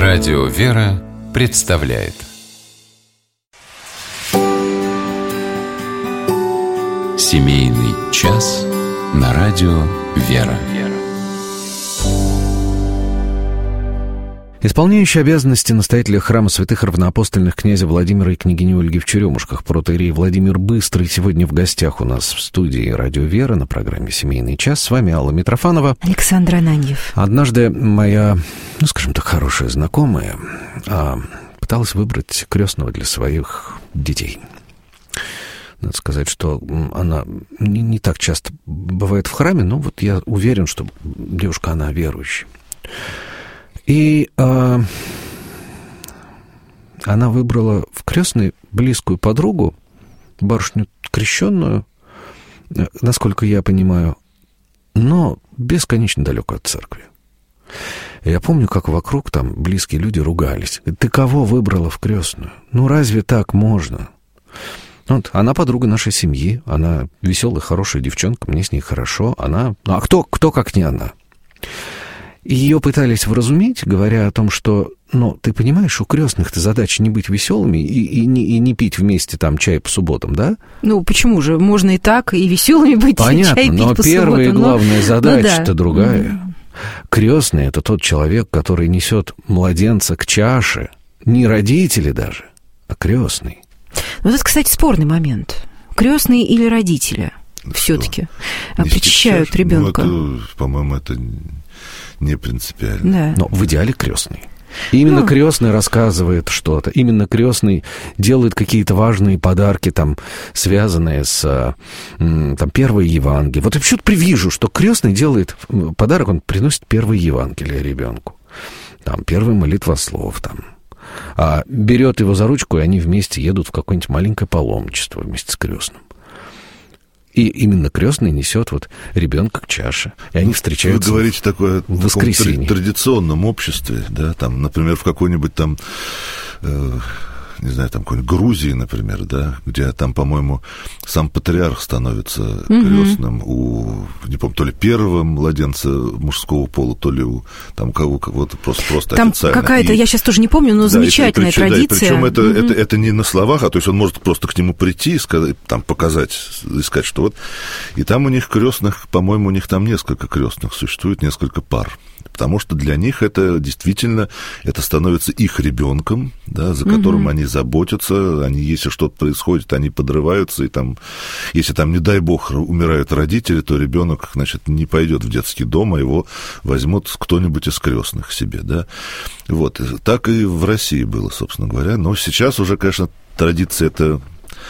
Радио «Вера» представляет Семейный час на радио «Вера». Исполняющий обязанности настоятеля храма святых равноапостольных князя Владимира и княгини Ольги в Черемушках протоиерей Владимир Быстрый сегодня в гостях у нас в студии «Радио Вера» на программе «Семейный час». С вами Алла Митрофанова. Александр Ананьев. Однажды моя, скажем так, хорошая знакомая пыталась выбрать крестного для своих детей. Надо сказать, что она не так часто бывает в храме, но вот я уверен, что девушка, она верующая. И она выбрала в крестной близкую подругу, барышню крещенную, насколько я понимаю, но бесконечно далеко от церкви. Я помню, как вокруг там близкие люди ругались. Ты кого выбрала в крестную? Ну, разве так можно? Вот, она подруга нашей семьи, она веселая, хорошая девчонка, мне с ней хорошо. Она... А кто как не она? Ее пытались вразумить, говоря о том, что, ты понимаешь, у крестных-то задача не быть веселыми и не пить вместе там чай по субботам, да? Ну, почему же? Можно и так, и веселыми быть, понятно, и чай пить по субботам. Понятно, но первая и главная задача-то другая. Крестный — это тот человек, который несет младенца к чаше. Не родители даже, а крестный. Вот это, кстати, спорный момент. Крестные или родители все-таки причащают ребенка? По-моему, это... не принципиально. Да. Но в идеале крестный. Именно крестный рассказывает что-то. Именно крестный делает какие-то важные подарки, там, связанные с первое Евангелие. Вот я почему-то привижу, что крестный делает подарок, он приносит первое Евангелие ребенку. Там, первый молитвослов, там. А берет его за ручку, и они вместе едут в какое-нибудь маленькое паломничество вместе с крестным. И именно крестный несет ребенка к чаше. И они встречаются. Вы говорите такое в воскресенье. Традиционном обществе, да, там, например, в какой-нибудь там, не знаю, там, какой-нибудь Грузии, например, да, где там, по-моему, сам патриарх становится крестным у, не помню, то ли первого младенца мужского пола, то ли у там кого-то просто там официально. Какая-то, я сейчас тоже не помню, но замечательная традиция. Да, причем это не на словах, а то есть он может просто к нему прийти и сказать, там, показать, искать, что вот. И там у них крестных, по-моему, у них там несколько крестных существует, несколько пар. Потому что для них это действительно, это становится их ребенком, да, за которым они заботятся, они, если что-то происходит, они подрываются, и там, если там, не дай бог, умирают родители, то ребенок, значит, не пойдет в детский дом, а его возьмут кто-нибудь из крестных себе, да. Вот, так и в России было, собственно говоря, но сейчас уже, конечно, традиция это...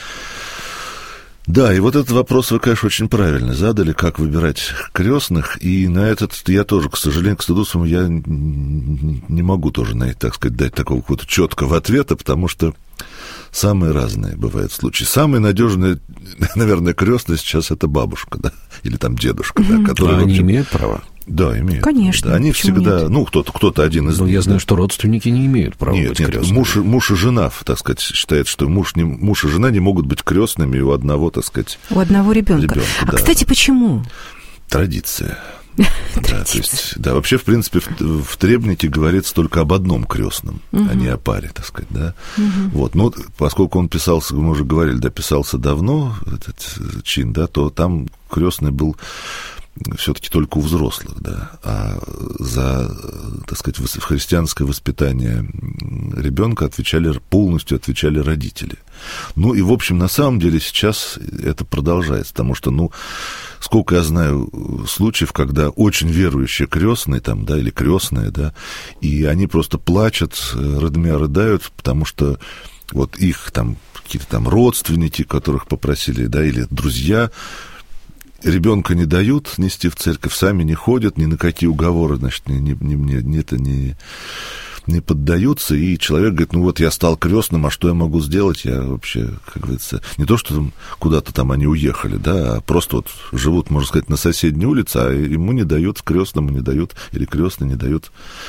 Да, и вот этот вопрос вы, конечно, очень правильно задали, как выбирать крестных, и на этот я тоже, к сожалению, к стыду своему, я не могу тоже на это, так сказать, дать такого какого-то четкого ответа, потому что самые разные бывают случаи. Самый надежный, наверное, крестный сейчас это бабушка, да, или там дедушка, да, которые... Они имеют право? Да, имеют. Конечно. Да, они всегда, нет? Кто-то один из них. Я знаю, что родственники не имеют права быть крестными. Муж и жена, так сказать, считают, что муж и жена не могут быть крестными у одного, так сказать, у одного ребенка. Да. Кстати, почему? Традиция. Да, то есть, да, вообще, в принципе, в требнике говорится только об одном крестном, а не о паре, так сказать, да. Вот, но поскольку он писался, мы уже говорили, да, писался давно, этот чин, да, то там крестный был все-таки только у взрослых, да, а за, так сказать, христианское воспитание ребенка полностью отвечали родители. Ну и, в общем, на самом деле сейчас это продолжается, потому что, сколько я знаю случаев, когда очень верующие крестные, там, да, или крестные, да, и они просто плачут, рыдают, потому что вот их там какие-то там родственники, которых попросили, да, или друзья, ребенка не дают нести в церковь, сами не ходят, ни на какие уговоры, значит, не поддаются, и человек говорит, я стал крестным, а что я могу сделать? Я вообще, как говорится, не то, что там куда-то там они уехали, да, а просто живут, можно сказать, на соседней улице, а ему не дают, крестному не дают, или крестный не дают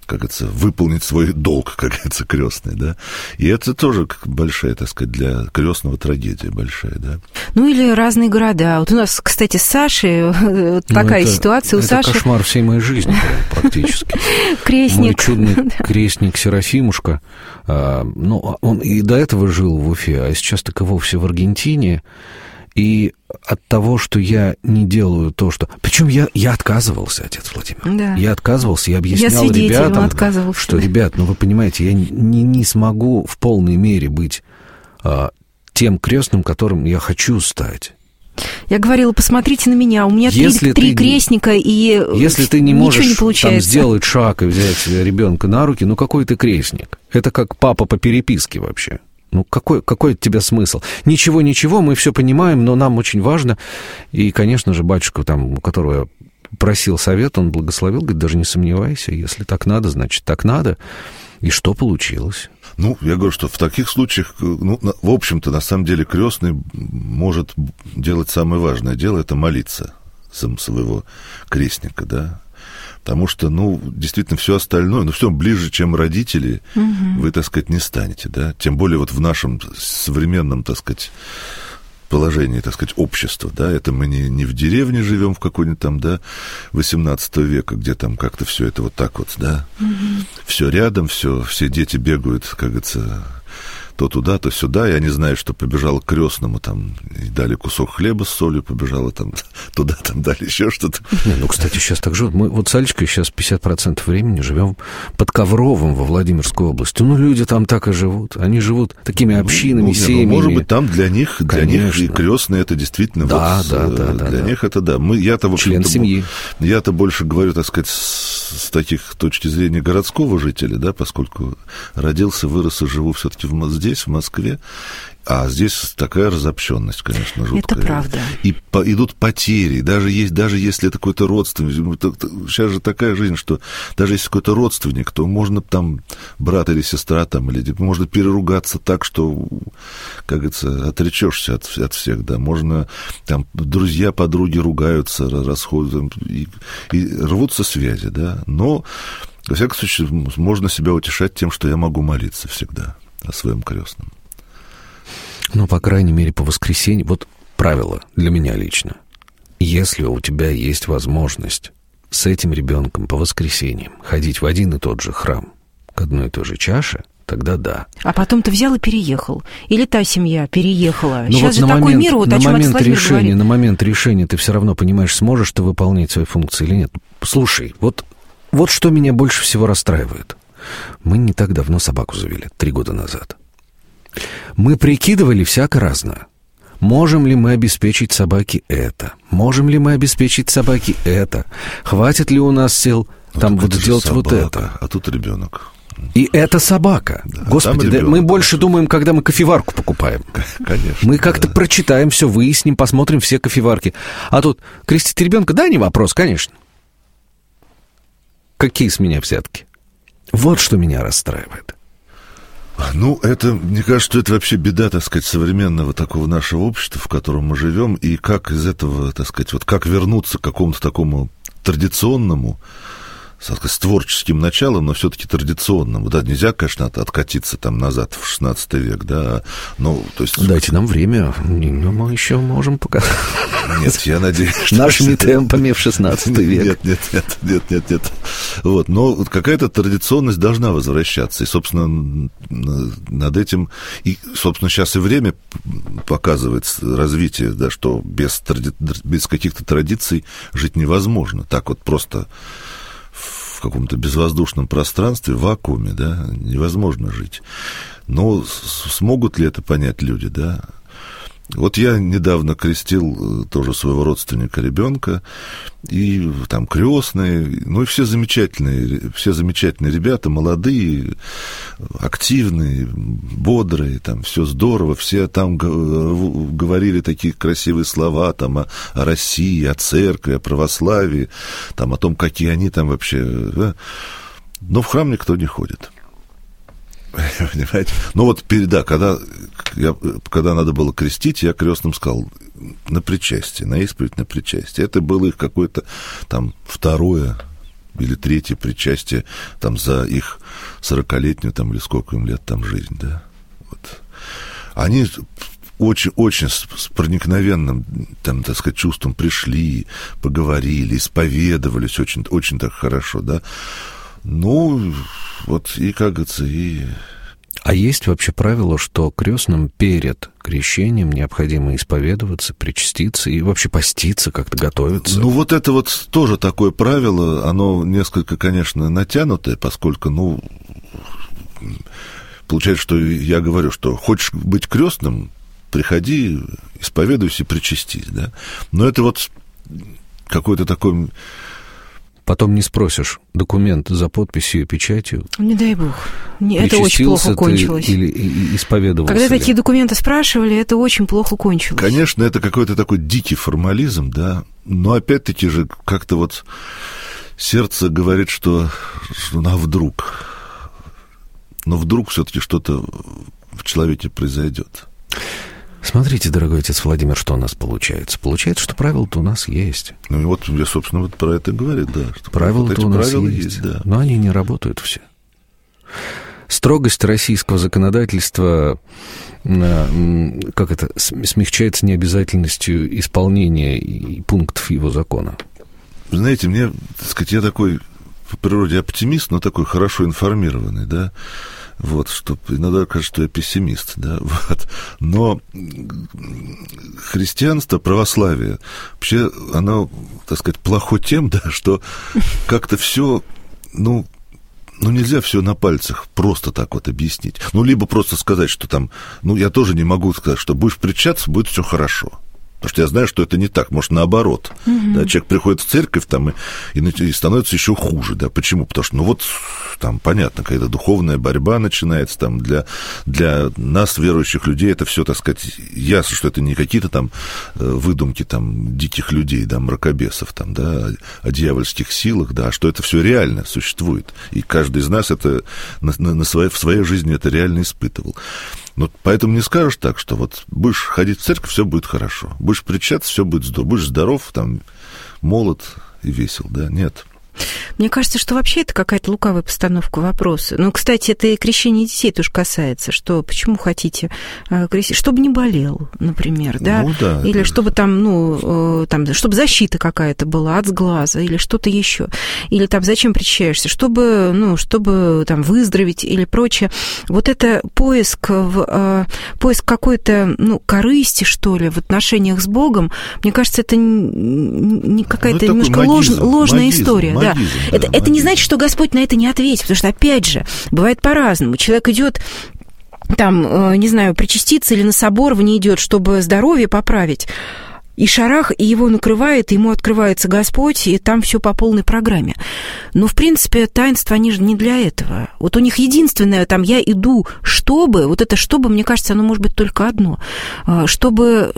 как говорится, выполнить свой долг, как говорится, крестный, да. И это тоже большая, так сказать, для крестного трагедия большая, да. Ну, или разные города. Вот у нас, кстати, с Сашей такая ситуация. У Саши... Это кошмар всей моей жизни, практически. Крестник. Мой чудный крестник Серафимушка, ну, он и до этого жил в Уфе, а сейчас так и вовсе в Аргентине. И от того, что я не делаю то, что... Причем я отказывался, отец Владимир. Да. Я отказывался, я объяснял ребятам, что, ребят, ну вы понимаете, я не смогу в полной мере быть тем крестным, которым я хочу стать. Я говорила, посмотрите на меня, у меня три крестника, и если ты не можешь там сделать шаг и взять ребенка на руки, ну какой ты крестник? Это как папа по переписке вообще. Ну, какой от тебя смысл? Ничего, мы все понимаем, но нам очень важно. И, конечно же, батюшка, там, у которого я просил совет, он благословил, говорит, даже не сомневайся, если так надо, значит, так надо. И что получилось? Ну, я говорю, что в таких случаях, ну, в общем-то, на самом деле, крестный может делать самое важное дело, это молиться за своего крестника, да. Потому что, ну, действительно, все остальное, ну, все ближе, чем родители, вы, так сказать, не станете, да. Тем более вот в нашем современном, так сказать, положении, так сказать, общества, да, это мы не в деревне живем в какой-нибудь там, да, 18 века, где там как-то все это вот так вот, да, все рядом, все дети бегают, как говорится, то туда, то сюда, я не знаю, что побежала к крестному, там, и дали кусок хлеба с солью, побежала там туда, там дали еще что-то. Не, ну, кстати, сейчас так живут. Мы вот с Алечкой сейчас 50% времени живем под Ковровым во Владимирской области. Ну, люди там так и живут. Они живут такими общинами, семьями. Ну, может быть, там для них и крестные это действительно... Да, для них это да. Я-то, в член семьи. Я-то больше говорю, так сказать, с таких точки зрения городского жителя, да, поскольку родился, вырос и живу все-таки здесь, в Москве, а здесь такая разобщенность, конечно, жуткая. Это правда. И идут потери, даже если это какой-то родственник. Сейчас же такая жизнь, что даже если какой-то родственник, то можно там брат или сестра, там, или можно переругаться так, что, как говорится, отречешься от всех, да. Можно там друзья, подруги ругаются, расходятся, и рвутся связи, да. Но, во всяком случае, можно себя утешать тем, что я могу молиться всегда о своем крестном. Ну, по крайней мере, по воскресеньям. Вот правило для меня лично. Если у тебя есть возможность с этим ребенком по воскресеньям ходить в один и тот же храм, к одной и той же чаше, тогда да. А потом ты взял и переехал. Или та семья переехала. Ну, сейчас вот же такой мир, вот о чем отец Владимир говорит. На момент решения ты все равно понимаешь, сможешь ты выполнять свои функции или нет. Слушай, вот что меня больше всего расстраивает. Мы не так давно собаку завели, 3 года назад. Мы прикидывали всяко разное. Можем ли мы обеспечить собаке это? Можем ли мы обеспечить собаке это? Хватит ли у нас сил там вот сделать вот это? А тут ребенок. И это собака. Да, Господи, да, мы больше думаем, когда мы кофеварку покупаем. Конечно. Мы как-то прочитаем все, выясним, посмотрим все кофеварки. А тут крестить ребенка, да, не вопрос, конечно. Какие с меня взятки? Вот что меня расстраивает. Ну, это, мне кажется, что это вообще беда, так сказать, современного такого нашего общества, в котором мы живем, и как из этого, так сказать, вот как вернуться к какому-то такому традиционному, с творческим началом, но все-таки традиционному. Да, нельзя, конечно, откатиться там назад в 16 век, да, но, то есть... Дайте нам время, мы еще можем показать. Нет, я надеюсь, что... Нашими темпами в 16 век. Нет. Вот, но какая-то традиционность должна возвращаться, и, собственно, над этим... И, собственно, сейчас и время показывает развитие, да, что без каких-то традиций жить невозможно. Так вот просто... в каком-то безвоздушном пространстве, в вакууме, да, невозможно жить. Но смогут ли это понять люди, да? Вот я недавно крестил тоже своего родственника ребенка, и там крестные, ну и все замечательные ребята, молодые, активные, бодрые, там все здорово, все там говорили такие красивые слова там о России, о церкви, о православии, там о том, какие они там вообще, да? Но в храм никто не ходит. Понимаете? Ну вот, да, когда надо было крестить, я крестным сказал на причастие, на исповедь на причастие. Это было их какое-то там второе или третье причастие там за их 40-летнюю там, или сколько им лет там жизнь, да. Вот. Они очень с проникновенным, там, так сказать, чувством пришли, поговорили, исповедовались очень так хорошо, да. Ну, вот и, как говорится, и... А есть вообще правило, что крестным перед крещением необходимо исповедоваться, причаститься и вообще поститься, как-то готовиться? Ну, вот это вот тоже такое правило, оно несколько, конечно, натянутое, поскольку, ну, получается, что я говорю, что хочешь быть крестным, приходи, исповедуйся, причастись, да. Но это вот какой-то такой... Потом не спросишь документ за подписью и печатью. Не дай бог. Это очень плохо кончилось. Или исповедовался. Когда такие документы спрашивали, это очень плохо кончилось. Конечно, это какой-то такой дикий формализм, да, но опять-таки же как-то вот сердце говорит, что вдруг. Но вдруг все-таки что-то в человеке произойдет. Смотрите, дорогой отец Владимир, что у нас получается. Получается, что правила-то у нас есть. Ну и вот я, собственно, вот про это говорю, да. Что правила-то вот у нас есть, да. Но они не работают все. Строгость российского законодательства, как это, смягчается необязательностью исполнения и пунктов его закона. Вы знаете, мне, так сказать, я такой по природе оптимист, но такой хорошо информированный, да. Вот, что иногда кажется, что я пессимист, да, вот. Но христианство, православие, вообще, оно, так сказать, плохо тем, да, что как-то все, ну, нельзя все на пальцах просто так вот объяснить. Ну, либо просто сказать, что там, ну, я тоже не могу сказать, что будешь причащаться, будет все хорошо. Потому что я знаю, что это не так, может, наоборот. Да, человек приходит в церковь там, и становится еще хуже. Да. Почему? Потому что, ну вот, там, понятно, какая-то духовная борьба начинается. Там, для нас, верующих людей, это все, так сказать, ясно, что это не какие-то там выдумки там, диких людей, да, мракобесов, там, да, о дьявольских силах, да, а что это все реально существует. И каждый из нас это в своей жизни это реально испытывал. Но поэтому не скажешь так, что вот будешь ходить в церковь, все будет хорошо. Будешь причащаться, все будет здорово. Будешь здоров, там, молод и весел, да? Нет. Мне кажется, что вообще это какая-то лукавая постановка вопроса. Ну, кстати, это и крещение детей тоже касается, что почему хотите крестить, чтобы не болел, например, да? Ну, да. Или чтобы там, ну, там, чтобы защита какая-то была от сглаза, или что-то еще. Или там зачем причащаешься? Чтобы, ну, чтобы там выздороветь или прочее. Вот это поиск какой-то, ну, корысти, что ли, в отношениях с Богом, мне кажется, это не какая-то немножко ложная история. Да. Это не значит, что Господь на это не ответит, потому что, опять же, бывает по-разному. Человек идет там, не знаю, причаститься или на собор в не идет, чтобы здоровье поправить, и шарах, и его накрывает, и ему открывается Господь, и там все по полной программе. Но, в принципе, таинства, они же не для этого. Вот у них единственное, там, я иду, чтобы, вот это чтобы, мне кажется, оно может быть только одно, чтобы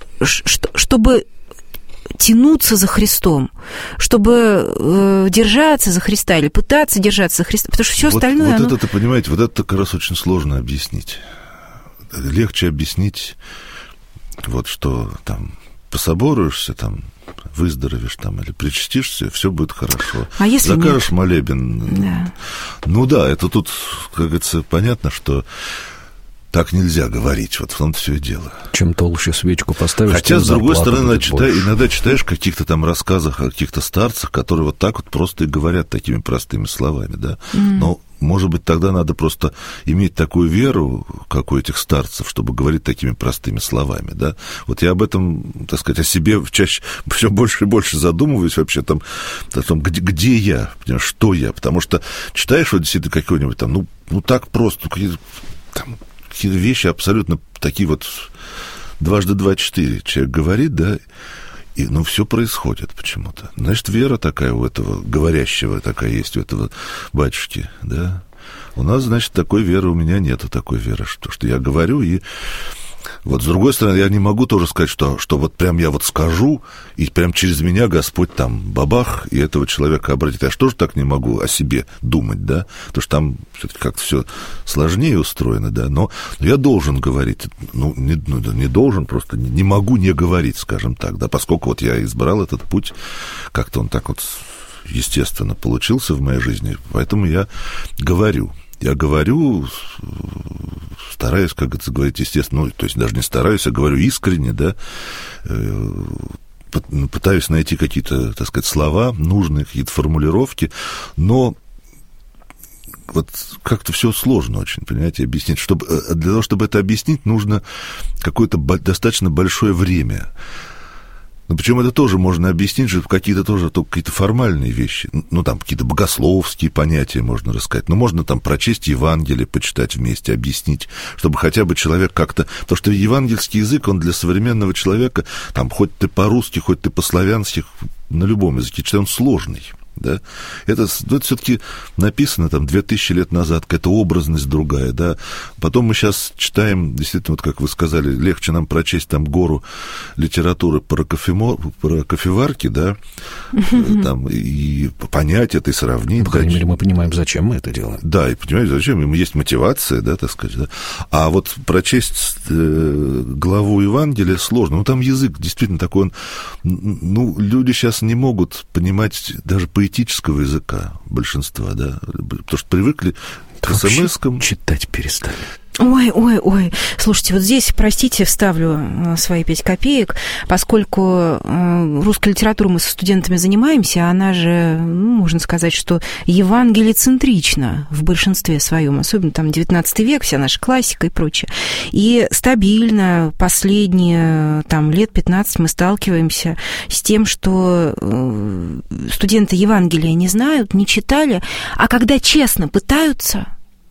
тянуться за Христом, чтобы держаться за Христа или пытаться держаться за Христа, потому что все остальное... Вот это, понимаете, вот это как раз очень сложно объяснить. Легче объяснить, вот что там пособоруешься, там, выздоровеешь там или причастишься, все будет хорошо. А если закажешь нет? молебен. Да. Ну да, это тут, как говорится, понятно, что так нельзя говорить, вот в том-то все и дело. Чем толще свечку поставишь, хотя, с другой стороны, больше. иногда читаешь в каких-то там рассказах о каких-то старцах, которые вот так вот просто и говорят такими простыми словами, да. Но, может быть, тогда надо просто иметь такую веру, как у этих старцев, чтобы говорить такими простыми словами, да. Вот я об этом, так сказать, о себе чаще все больше и больше задумываюсь вообще там, о том, где я, что я, потому что читаешь вот действительно какой-нибудь там, ну так просто, какие-то вещи абсолютно такие вот 2 × 2 = 4. Человек говорит, да, и, ну, все происходит почему-то. Значит, вера такая у этого говорящего, такая есть у этого батюшки, да. У нас, значит, такой веры, у меня нету такой веры, что я говорю, и вот с другой стороны, я не могу тоже сказать, что вот прям я вот скажу, и прям через меня Господь там бабах, и этого человека обратит. Я же тоже так не могу о себе думать, да, потому что там все-таки как-то все сложнее устроено, да, но я должен говорить, не должен, просто не могу не говорить, скажем так, да, поскольку вот я избрал этот путь, как-то он так вот естественно, получился в моей жизни, поэтому я говорю. Я говорю, стараюсь, как это говорить, естественно, то есть даже не стараюсь, а говорю искренне, да, пытаюсь найти какие-то, так сказать, слова, нужные какие-то формулировки, но вот как-то все сложно очень, понимаете, объяснить. Для того, чтобы это объяснить, нужно какое-то достаточно большое время. Но причем это тоже можно объяснить же какие-то тоже только какие-то формальные вещи. Ну, там какие-то богословские понятия можно рассказать. Ну, можно там прочесть Евангелие, почитать вместе, объяснить, чтобы хотя бы человек как-то... Потому что евангельский язык, он для современного человека, там, хоть ты по-русски, хоть ты по-славянски, на любом языке читай, он сложный. Да? Это все-таки написано там 2000 лет назад, какая-то образность другая, да. Потом мы сейчас читаем, действительно, вот как вы сказали, легче нам прочесть там гору литературы про кофеварки, да, там, и понять это, и сравнить. По крайней мере, мы понимаем, зачем мы это делаем. Да, и понимаете, зачем, есть мотивация, да, так сказать, да. А вот прочесть главу Евангелия сложно, ну, там язык действительно такой, ну, люди сейчас не могут понимать даже поэтического языка большинства, да, потому что привыкли к смс-кам. Читать перестали. Ой. Слушайте, вот здесь, простите, вставлю свои 5 копеек, поскольку русской литературой мы со студентами занимаемся, она же, можно сказать, что евангелицентрична в большинстве своем, особенно там 19 век, вся наша классика и прочее. И стабильно последние там лет 15 мы сталкиваемся с тем, что студенты Евангелия не знают, не читали, а когда честно пытаются,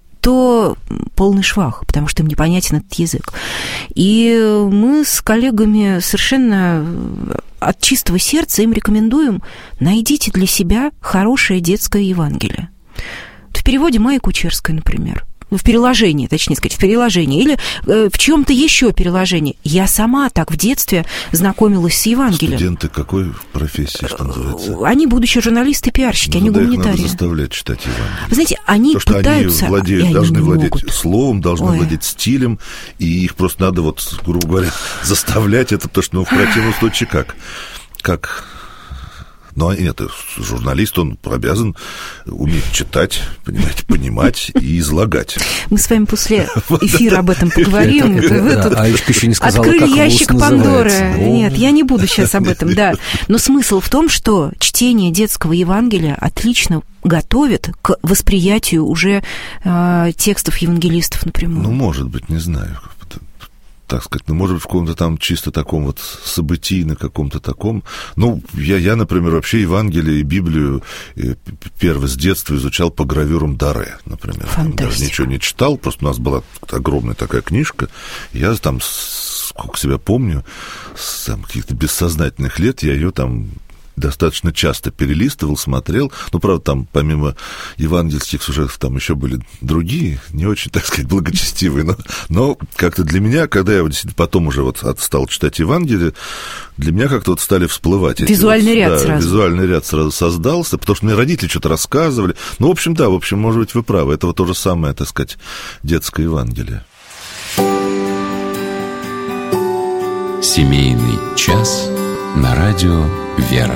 то полный швах, потому что им непонятен этот язык. И мы с коллегами совершенно от чистого сердца им рекомендуем: найдите для себя хорошее детское Евангелие. В переводе Майи Кучерской, например. В переложении, точнее сказать, в переложении. Или в чем-то еще переложении. Я сама так в детстве знакомилась с Евангелием. Студенты какой профессии, что называется? Они будущие журналисты и пиарщики, они гуманитарии. Их надо заставлять читать Евангелие. Вы знаете, они пытаются... Потому что они должны владеть словом, должны владеть стилем, и их просто надо, вот, грубо говоря, заставлять это, потому что в противном случае как... Но нет, журналист, он обязан уметь читать, понимать и излагать. Мы с вами после эфира об этом поговорим. Аечка еще не сказала, открыли как ящик Пандоры. называется. Нет, я не буду сейчас об этом, да. Но смысл в том, что чтение детского Евангелия отлично готовит к восприятию уже текстов евангелистов напрямую. Ну, может быть, не знаю. Так сказать, ну, может быть, в каком-то там чисто таком вот событийно каком-то таком. Ну, я, например, вообще Евангелие и Библию первый с детства изучал по гравюрам Даре, например. Фантастика. Даже ничего не читал, просто у нас была огромная такая книжка. Я там, сколько себя помню, с каких-то бессознательных лет я ее там достаточно часто перелистывал, смотрел. Ну, правда, там помимо евангельских сюжетов там еще были другие, не очень, так сказать, благочестивые. Но как-то для меня, когда я действительно потом уже вот стал читать Евангелие, для меня как-то вот стали всплывать эти... Визуальный ряд сразу. Визуальный ряд сразу создался, потому что мне родители что-то рассказывали. Ну, в общем, да, может быть, вы правы. Это вот то же самое, так сказать, детское Евангелие. Семейный час на радио «Вера».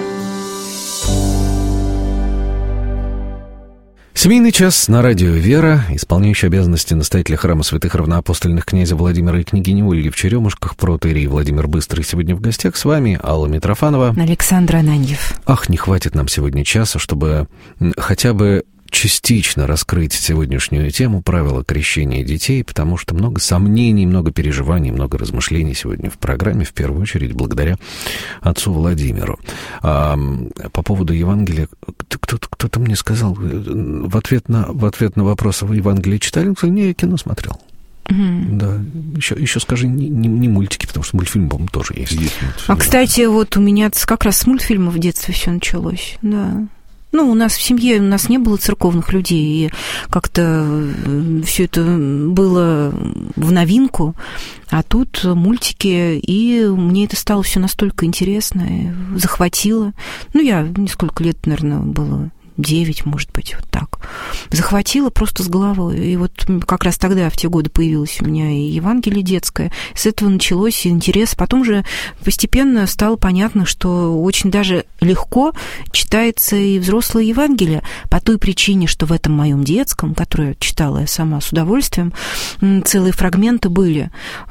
Семейный час на радио «Вера», исполняющий обязанности настоятеля храма святых равноапостольных князя Владимира и княгини Ольги в Черемушках, протоиерей Владимир Быстрый. Сегодня в гостях с вами Алла Митрофанова. Александр Ананьев. Ах, не хватит нам сегодня часа, чтобы хотя бы частично раскрыть сегодняшнюю тему правила крещения детей, потому что много сомнений, много переживаний, много размышлений сегодня в программе, в первую очередь благодаря отцу Владимиру. По поводу Евангелия, кто-то мне сказал в ответ на вопрос: вы Евангелие читали? Он сказал: не, я кино смотрел. Да, еще скажи, не мультики, потому что мультфильм, по-моему, тоже есть. Кстати, вот у меня как раз с мультфильмов в детстве все началось, да. Ну, у нас в семье не было церковных людей, и как-то все это было в новинку, а тут мультики, и мне это стало все настолько интересно, и захватило. Ну, я несколько лет, наверное, было 9, может быть, вот так. захватило просто с головой. И вот как раз тогда, в те годы, появилось у меня и Евангелие детское. С этого началось интерес. Потом же постепенно стало понятно, что очень даже легко читается и взрослое Евангелие по той причине, что в этом моем детском, которое читала я сама с удовольствием, целые фрагменты были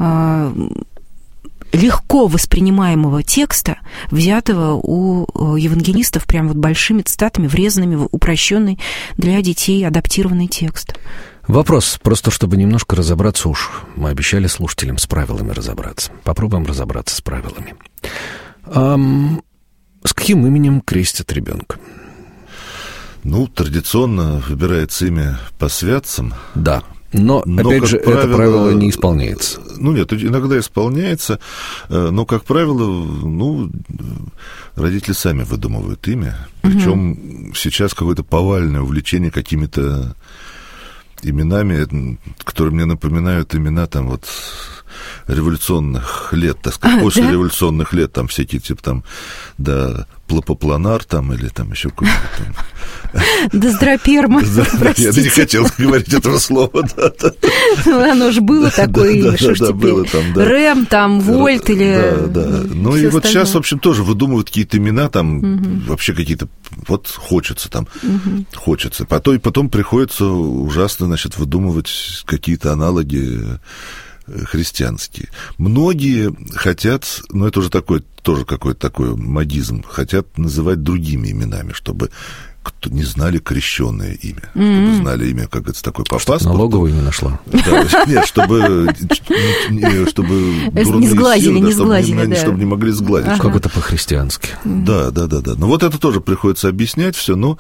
легко воспринимаемого текста, взятого у евангелистов прям вот большими цитатами, врезанными в упрощенный для детей адаптированный текст. Вопрос, просто чтобы немножко разобраться уж. Мы обещали слушателям с правилами разобраться. Попробуем разобраться с правилами. С каким именем крестят ребенка? Ну, традиционно выбирается имя по святцам. Да. Но опять же, правило, это правило не исполняется. Ну, нет, иногда исполняется, но, как правило, ну, родители сами выдумывают имя. Причем сейчас какое-то повальное увлечение какими-то именами, которые мне напоминают имена там вот революционных лет, так сказать, после революционных лет, там всякие типа там, да, плапопланар там или там еще какой-то там... Доздроперма, простите. Я не хотел говорить этого слова, да. Оно же было такое, что ж теперь, Рэм, там, Вольт или... Да. Ну и вот сейчас, в общем, тоже выдумывают какие-то имена, там, вообще какие-то, вот хочется там, хочется. Потом приходится ужасно, значит, выдумывать какие-то аналоги христианские. Многие хотят, ну это уже такой, тоже какой-то такой магизм, хотят называть другими именами, чтобы кто не знали крещенное имя, чтобы знали имя, как это такое, по паспорту. Налоговую не нашла. Да, нет, чтобы не сглазили, чтобы не могли сглазить. Как это по-христиански. Да. Ну вот это тоже приходится объяснять все, но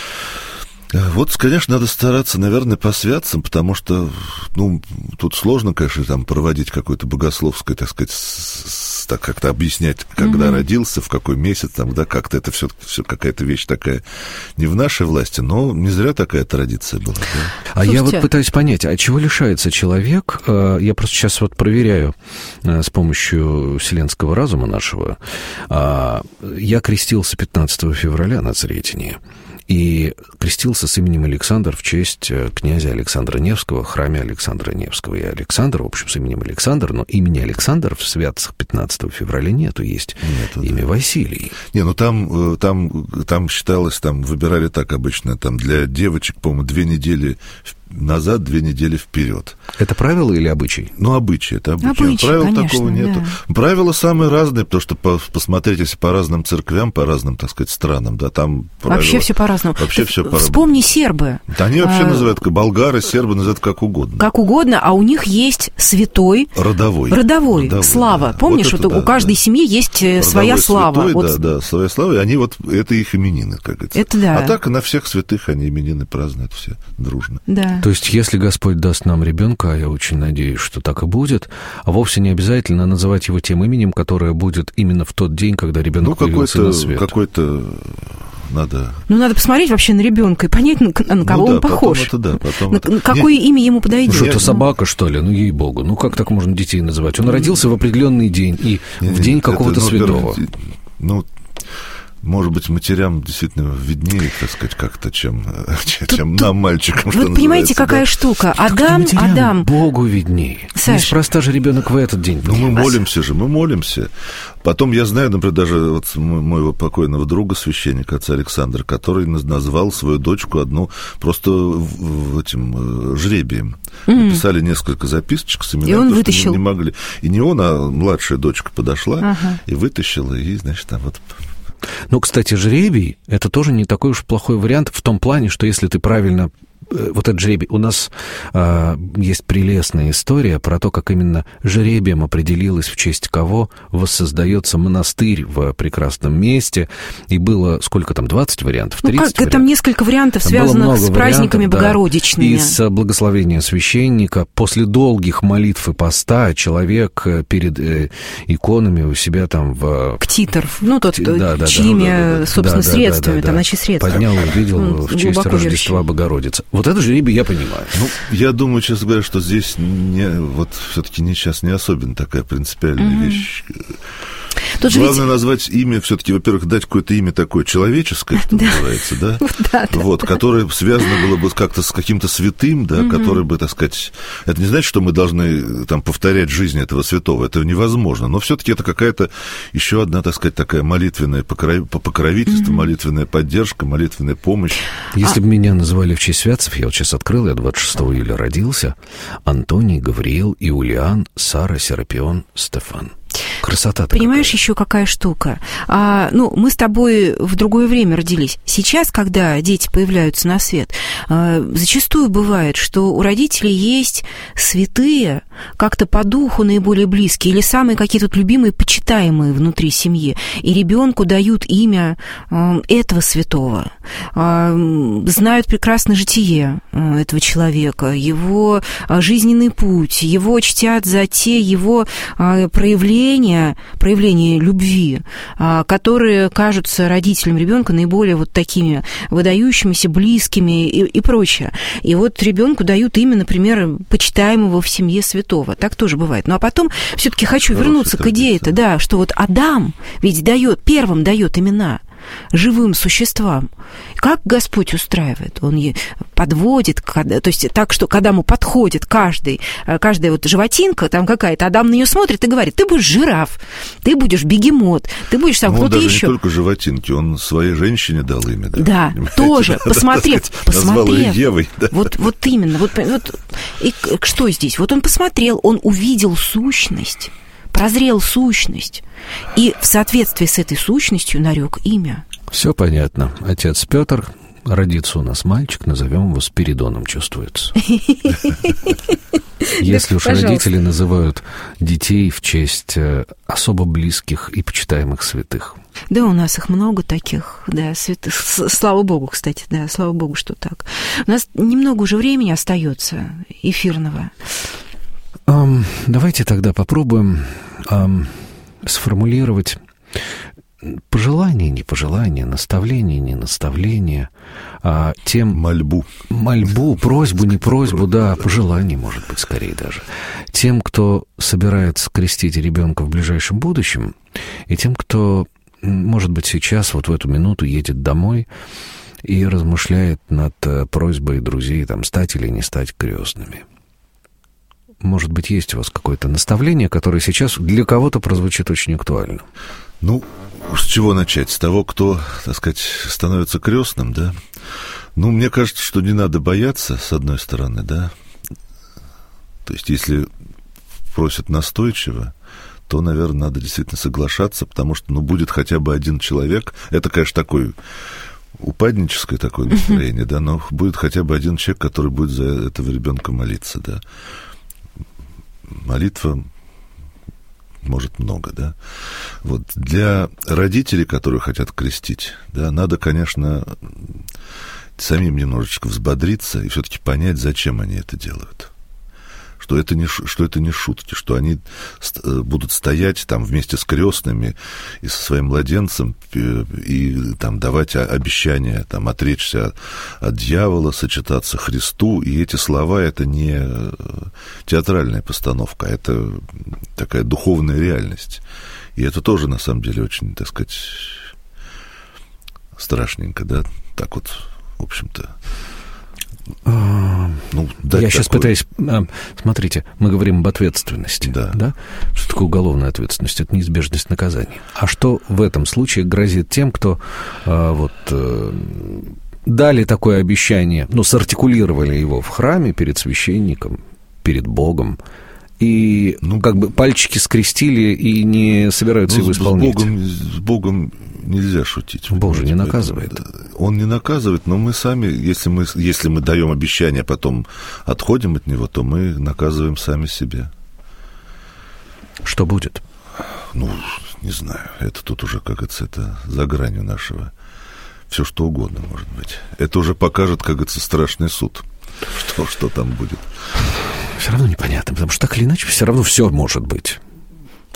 вот, конечно, надо стараться, наверное, по святцам, потому что, ну, тут сложно, конечно, там проводить какое-то богословское, так сказать, так как-то объяснять, когда родился, в какой месяц, там, да, как-то это все какая-то вещь такая не в нашей власти, но не зря такая традиция была. Да? А я вот пытаюсь понять, а чего лишается человек? Я просто сейчас вот проверяю с помощью вселенского разума нашего. Я крестился 15 февраля на Сретенье. И крестился с именем Александр в честь князя Александра Невского в храме Александра Невского. И Александр, в общем, с именем Александр, но имени Александр в святцах 15 февраля нету, есть имя Василий. Не, ну там считалось, там выбирали так обычно, там для девочек, по-моему, 2 недели назад, 2 недели вперед. Это правило или обычай? Ну, обычай, это обычай. Правил конечно, такого нету. Да. Правила самые разные, потому что посмотреть, если по разным церквям, по разным, так сказать, странам, да, там правила... Вообще все по-разному. Вообще все по-разному. Вспомни сербы. Да, они вообще называют, болгары, сербы называют как угодно. Как угодно, а у них есть святой... Родовой, слава. Да. Помнишь, вот у каждой семьи есть родовой своя слава. Святой, вот... Да, своя слава, и они вот, это их именины, как говорится. Это да. А так на всех святых они именины празднуют все дружно. Да. То есть, если Господь даст нам ребенка, а я очень надеюсь, что так и будет, а вовсе не обязательно называть его тем именем, которое будет именно в тот день, когда ребенок появился на свет. Какой-то надо... Ну, надо посмотреть вообще на ребенка и понять, на кого он похож. Какое имя ему подойдет. Что это собака, что ли? Ну, ей-богу. Ну, как так можно детей называть? Он родился в определенный день, и в день какого-то святого. Ну, может быть, матерям действительно виднее, так сказать, как-то, чем нам, мальчикам, что называется. Понимаете, какая штука? Адам... Богу виднее. Неспроста же ребенок в этот день. Ну, мы молимся. Потом я знаю, например, даже вот моего покойного друга, священника, отца Александра, который назвал свою дочку одну просто этим жребием. Написали несколько записочек с именами, и он вытащил. Не могли. И не он, а младшая дочка подошла и вытащила, и, значит, там вот... Ну, кстати, жребий – это тоже не такой уж плохой вариант в том плане, что если ты правильно... Вот этот жребий. У нас есть прелестная история про то, как именно жребием определилось, в честь кого воссоздается монастырь в прекрасном месте. И было, сколько там, 20 вариантов? 30 вариантов? Там несколько вариантов, связанных с праздниками богородичными. И с благословения священника. После долгих молитв и поста человек перед иконами у себя там в... Ктитор. Ну, тот, чьими, собственно, средствами, там, на чьи средства. Поднял и увидел в честь Рождества Богородицы. Вот это жребий я понимаю. Ну, я думаю, честно говоря, что здесь все-таки сейчас не особенно такая принципиальная вещь. Главное назвать имя, все-таки, во-первых, дать какое-то имя такое человеческое, что называется, да? Вот, которое связано было бы как-то с каким-то святым, да, который бы, так сказать... Это не значит, что мы должны там повторять жизнь этого святого, это невозможно, но все-таки это какая-то еще одна, так сказать, такая молитвенная покровительство, молитвенная поддержка, молитвенная помощь. Если бы меня называли в честь святцев, я вот сейчас открыл, я 26 июля родился, Антоний, Гавриил, Иулиан, Сара, Серапион, Стефан. Красота-то. Понимаешь, какая. еще какая штука? Мы с тобой в другое время родились. Сейчас, когда дети появляются на свет, зачастую бывает, что у родителей есть святые, как-то по духу наиболее близкие, или самые какие-то любимые, почитаемые внутри семьи. И ребенку дают имя этого святого, знают прекрасно житие этого человека, его жизненный путь, его чтят за те его проявления любви, которые кажутся родителям ребенка наиболее вот такими выдающимися, близкими и прочее. И вот ребенку дают имя, например, почитаемого в семье святого. Так тоже бывает. Ну а потом все-таки хочу вернуться к идее-то, да, что вот Адам ведь первым дает имена живым существам. Как Господь устраивает? Он подводит, то есть так, что когда ему подходит каждая вот животинка, там какая-то, Адам на нее смотрит и говорит: ты будешь жираф, ты будешь бегемот, ты будешь там кто-то еще. Он даже не только животинки, он своей женщине дал имя. Да, понимаете? Тоже, посмотрев. Назвал ее Евой. Да. Вот именно. Вот, и что здесь? Вот он посмотрел, он увидел сущность, прозрел сущность, и в соответствии с этой сущностью нарек имя. Все понятно. Отец Петр, родится у нас мальчик, назовем его Спиридоном, чувствуется. Если уж родители называют детей в честь особо близких и почитаемых святых. Да, у нас их много таких, да, святых. Слава Богу, кстати, да, слава Богу, что так. У нас немного уже времени остается эфирного. Давайте тогда попробуем сформулировать пожелание, не пожелание, наставление, не наставление, Мольбу, просьбу, не просьбу, да, пожелание, может быть, скорее даже. Тем, кто собирается крестить ребенка в ближайшем будущем, и тем, кто, может быть, сейчас, вот в эту минуту едет домой и размышляет над просьбой друзей, там, стать или не стать крестными. Может быть, есть у вас какое-то наставление, которое сейчас для кого-то прозвучит очень актуально? Ну, с чего начать? С того, кто, так сказать, становится крестным, да? Ну, мне кажется, что не надо бояться, с одной стороны, да? То есть, если просят настойчиво, то, наверное, надо действительно соглашаться, потому что, будет хотя бы один человек. Это, конечно, такое упадническое такое настроение, да, но будет хотя бы один человек, который будет за этого ребенка молиться, да. Молитва может много, да. Вот для родителей, которые хотят крестить, да, надо, конечно, самим немножечко взбодриться и все-таки понять, зачем они это делают. Что это не шутки, что они будут стоять там вместе с крестными и со своим младенцем и там давать обещания, там отречься от дьявола, сочетаться Христу. И эти слова — это не театральная постановка, это такая духовная реальность. И это тоже, на самом деле, очень, так сказать, страшненько, да, так вот, в общем-то. Я сейчас пытаюсь... Смотрите, мы говорим об ответственности. Да. Что такое уголовная ответственность? Это неизбежность наказания. А что в этом случае грозит тем, кто дали такое обещание, сартикулировали его в храме перед священником, перед Богом, и как бы пальчики скрестили и не собираются его исполнять? С Богом нельзя шутить. Бог же не наказывает. Он не наказывает, но мы сами, если мы даем обещание, потом отходим от него, то мы наказываем сами себя. Что будет? Не знаю. Это тут уже, как это за гранью нашего. Все что угодно может быть. Это уже покажет, как говорится, страшный суд. Что там будет. Все равно непонятно, потому что так или иначе все равно все может быть.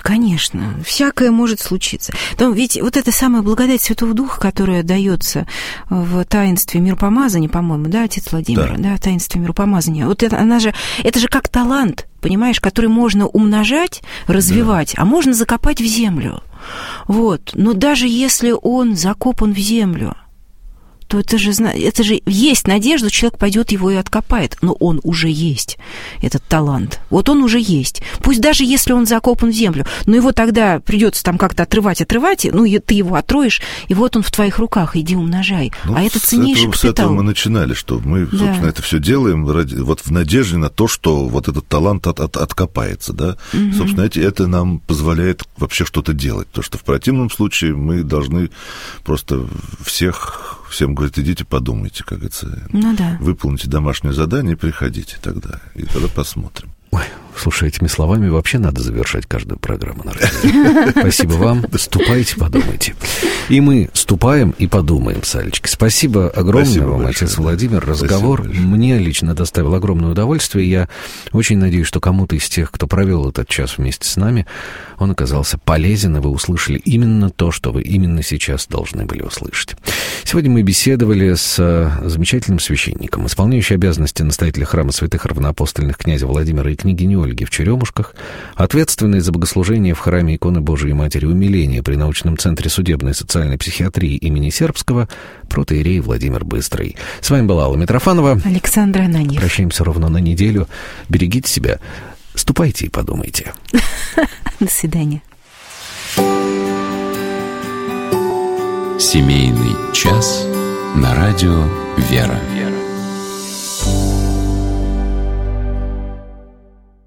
конечно. Всякое может случиться. Но ведь вот эта самая благодать Святого Духа, которая дается в таинстве миропомазания, по-моему, да, отец Владимир, да, в таинстве миропомазания, вот это, это же как талант, понимаешь, который можно умножать, развивать, а можно закопать в землю. Вот. Но даже если он закопан в землю, то это же есть надежда, человек пойдет его и откопает, но он уже есть, этот талант. Вот он уже есть. Пусть даже если он закопан в землю, но его тогда придется там как-то отрывать, ну, и ты его отроешь, и вот он в твоих руках, иди умножай. Ну, а это ценнейший капитал. С этого мы начинали, что мы, собственно, это все делаем вот в надежде на то, что вот этот талант откопается, да. Собственно, это нам позволяет вообще что-то делать, потому что в противном случае мы должны просто всем говорит, идите подумайте, как это, выполните домашнее задание и приходите тогда посмотрим. Ой, слушай, этими словами вообще надо завершать каждую программу на радио. Спасибо вам. Ступайте, подумайте. И мы ступаем и подумаем с Алечкой. Спасибо огромное вам, отец Владимир. Разговор мне лично доставил огромное удовольствие. Я очень надеюсь, что кому-то из тех, кто провел этот час вместе с нами, он оказался полезен, и вы услышали именно то, что вы именно сейчас должны были услышать. Сегодня мы беседовали с замечательным священником, исполняющим обязанности настоятеля храма святых равноапостольных князя Владимира и княгини Ольги в Черемушках, ответственный за богослужение в храме иконы Божией Матери Умиления при научном центре судебной и социальной психиатрии имени Сербского, протоиерей Владимир Быстрый. С вами была Алла Митрофанова. Александра Ананьев. Прощаемся ровно на неделю. Берегите себя. Ступайте и подумайте. До свидания. Семейный час на радио «Вера».